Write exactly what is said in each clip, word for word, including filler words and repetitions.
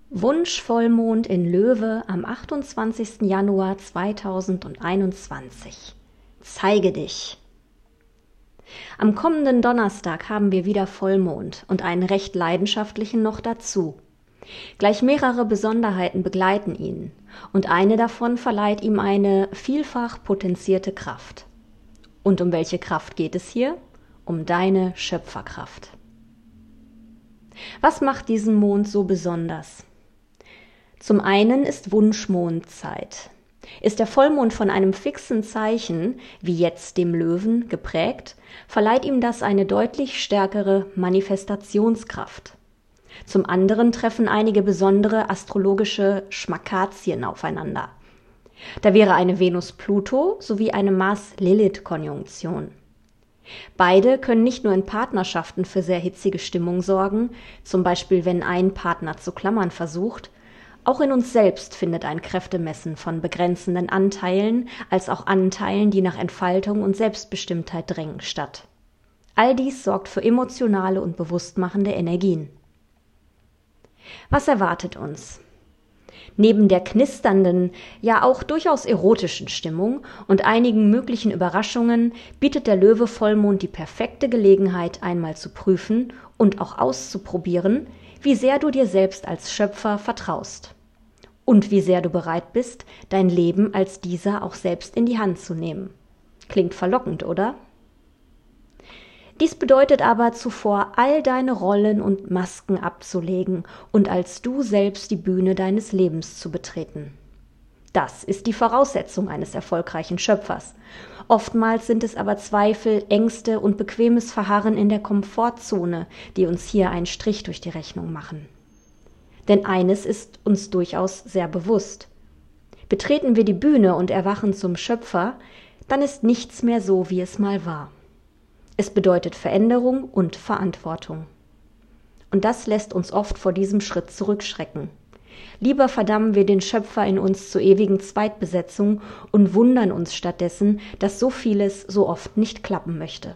Wunschvollmond in Löwe am achtundzwanzigsten Januar zweitausendeinundzwanzig. Zeige dich! Am kommenden Donnerstag haben wir wieder Vollmond und einen recht leidenschaftlichen noch dazu. Gleich mehrere Besonderheiten begleiten ihn und eine davon verleiht ihm eine vielfach potenzierte Kraft. Und um welche Kraft geht es hier? Um deine Schöpferkraft. Was macht diesen Mond so besonders? Zum einen ist Wunschmondzeit. Ist der Vollmond von einem fixen Zeichen, wie jetzt dem Löwen, geprägt, verleiht ihm das eine deutlich stärkere Manifestationskraft. Zum anderen treffen einige besondere astrologische Schmakazien aufeinander. Da wäre eine Venus-Pluto sowie eine Mars-Lilith-Konjunktion. Beide können nicht nur in Partnerschaften für sehr hitzige Stimmung sorgen, zum Beispiel wenn ein Partner zu klammern versucht. Auch in uns selbst findet ein Kräftemessen von begrenzenden Anteilen als auch Anteilen, die nach Entfaltung und Selbstbestimmtheit drängen, statt. All dies sorgt für emotionale und bewusstmachende Energien. Was erwartet uns? Neben der knisternden, ja auch durchaus erotischen Stimmung und einigen möglichen Überraschungen bietet der Löwe-Vollmond die perfekte Gelegenheit, einmal zu prüfen und auch auszuprobieren, wie sehr du dir selbst als Schöpfer vertraust und wie sehr du bereit bist, dein Leben als dieser auch selbst in die Hand zu nehmen. Klingt verlockend, oder? Dies bedeutet aber zuvor, all deine Rollen und Masken abzulegen und als du selbst die Bühne deines Lebens zu betreten. Das ist die Voraussetzung eines erfolgreichen Schöpfers. Oftmals sind es aber Zweifel, Ängste und bequemes Verharren in der Komfortzone, die uns hier einen Strich durch die Rechnung machen. Denn eines ist uns durchaus sehr bewusst. Betreten wir die Bühne und erwachen zum Schöpfer, dann ist nichts mehr so, wie es mal war. Es bedeutet Veränderung und Verantwortung. Und das lässt uns oft vor diesem Schritt zurückschrecken. Lieber verdammen wir den Schöpfer in uns zur ewigen Zweitbesetzung und wundern uns stattdessen, dass so vieles so oft nicht klappen möchte.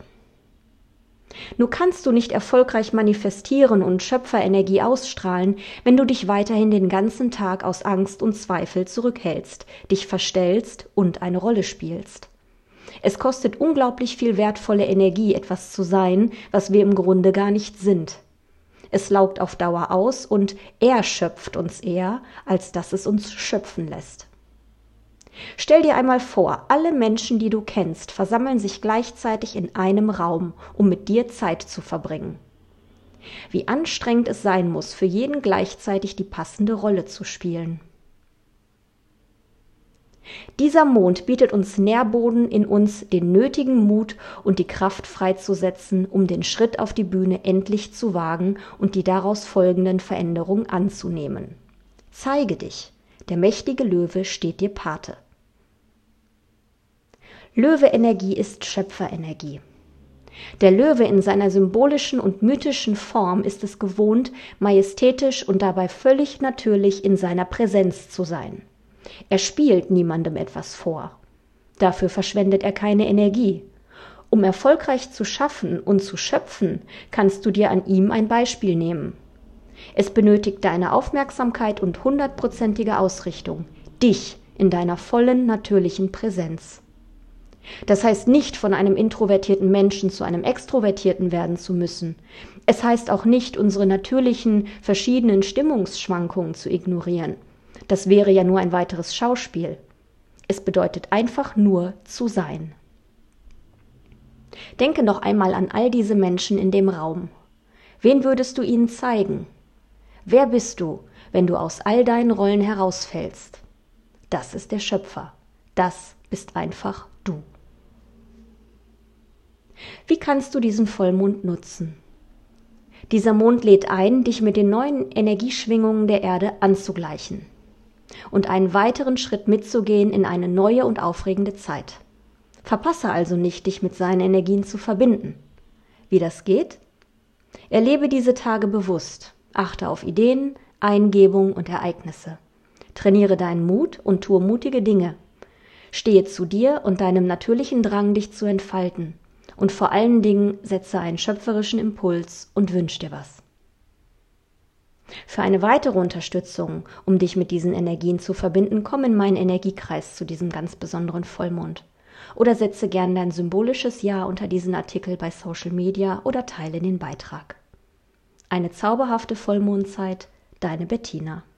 Nur kannst du nicht erfolgreich manifestieren und Schöpferenergie ausstrahlen, wenn du dich weiterhin den ganzen Tag aus Angst und Zweifel zurückhältst, dich verstellst und eine Rolle spielst. Es kostet unglaublich viel wertvolle Energie, etwas zu sein, was wir im Grunde gar nicht sind. Es laugt auf Dauer aus und erschöpft uns eher, als dass es uns schöpfen lässt. Stell dir einmal vor, alle Menschen, die du kennst, versammeln sich gleichzeitig in einem Raum, um mit dir Zeit zu verbringen. Wie anstrengend es sein muss, für jeden gleichzeitig die passende Rolle zu spielen. Dieser Mond bietet uns Nährboden in uns, den nötigen Mut und die Kraft freizusetzen, um den Schritt auf die Bühne endlich zu wagen und die daraus folgenden Veränderungen anzunehmen. Zeige dich, der mächtige Löwe steht dir Pate. Löwe-Energie ist Schöpferenergie. Der Löwe in seiner symbolischen und mythischen Form ist es gewohnt, majestätisch und dabei völlig natürlich in seiner Präsenz zu sein. Er spielt niemandem etwas vor. Dafür verschwendet er keine Energie. Um erfolgreich zu schaffen und zu schöpfen, kannst du dir an ihm ein Beispiel nehmen. Es benötigt deine Aufmerksamkeit und hundertprozentige Ausrichtung, dich in deiner vollen, natürlichen Präsenz. Das heißt nicht, von einem introvertierten Menschen zu einem Extrovertierten werden zu müssen. Es heißt auch nicht, unsere natürlichen, verschiedenen Stimmungsschwankungen zu ignorieren. Das wäre ja nur ein weiteres Schauspiel. Es bedeutet einfach nur zu sein. Denke noch einmal an all diese Menschen in dem Raum. Wen würdest du ihnen zeigen? Wer bist du, wenn du aus all deinen Rollen herausfällst? Das ist der Schöpfer. Das bist einfach du. Wie kannst du diesen Vollmond nutzen? Dieser Mond lädt ein, dich mit den neuen Energieschwingungen der Erde anzugleichen und einen weiteren Schritt mitzugehen in eine neue und aufregende Zeit. Verpasse also nicht, dich mit seinen Energien zu verbinden. Wie das geht? Erlebe diese Tage bewusst, achte auf Ideen, Eingebungen und Ereignisse. Trainiere deinen Mut und tue mutige Dinge. Stehe zu dir und deinem natürlichen Drang, dich zu entfalten. Und vor allen Dingen setze einen schöpferischen Impuls und wünsch dir was. Für eine weitere Unterstützung, um dich mit diesen Energien zu verbinden, komm in meinen Energiekreis zu diesem ganz besonderen Vollmond. Oder setze gern dein symbolisches Ja unter diesen Artikel bei Social Media oder teile den Beitrag. Eine zauberhafte Vollmondzeit, deine Bettina.